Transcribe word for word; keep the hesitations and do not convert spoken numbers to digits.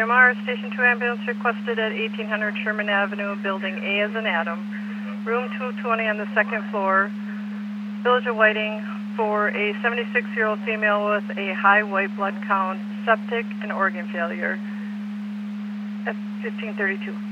M R, Station two ambulance requested at eighteen hundred Sherman Avenue, Building A as in Adam, room two twenty on the second floor, Village of Whiting, for a seventy-six-year-old female with a high white blood count, septic, and organ failure at fifteen thirty-two.